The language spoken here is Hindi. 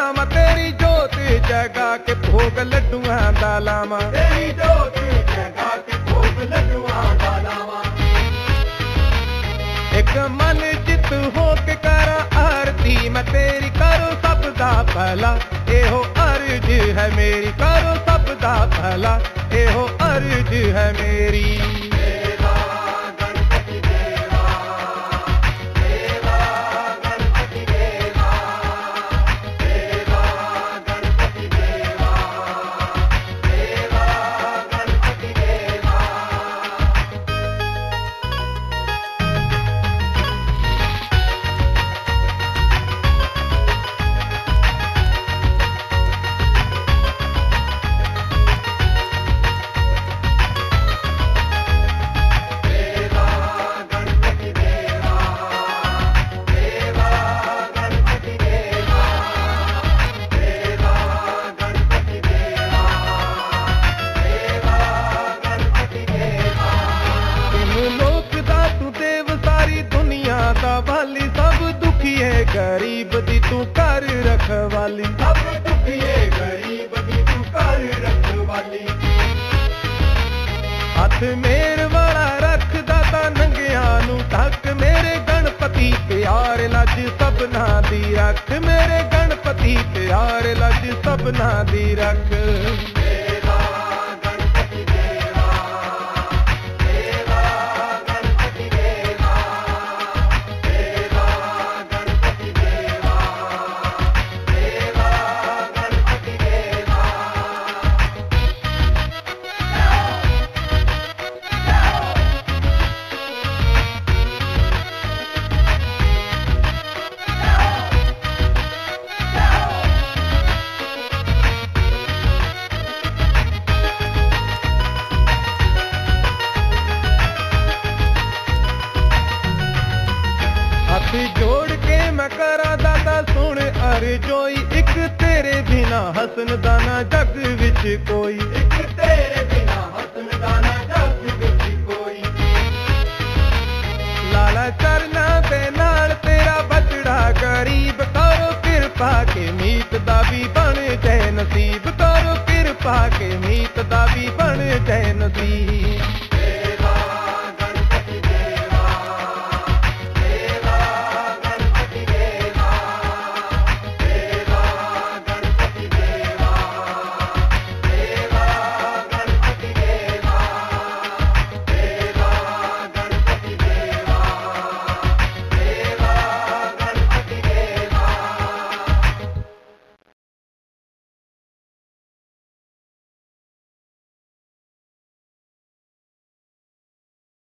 मैं तेरी जोत जगा के भोग लड्डुआ दा लावां, तेरी जोत जगा के भोग लड्डुआ दा लावां। एक मन चित हो के करा आरती, मैं तेरी करो सब दा भला, एहो अर्ज है मेरी, करो सब दा भला, एहो अर्ज है मेरी। सब दुखिए गरीब दी तू कर रखवाली, सब दुखिए गरीब दी तू कर रखवाली। हथ मेर वाला रख दाता नंगिया नू ढक, मेरे गणपति प्यार लज सबना दी रख, मेरे गणपति प्यार लज सबना दी रख। जोड़ के मैं करा दादा सुन अर्जोई, एक तेरे बिना हसन दाना जग विच कोई, एक तेरे बिना हसन दाना जग विच कोई। लाला चरना दे नाल तेरा बचड़ा गरीब, करो कृपा के मीत दा भी बन जाए नसीब, करो कृपा के मीत दा भी बन जाए नसीब।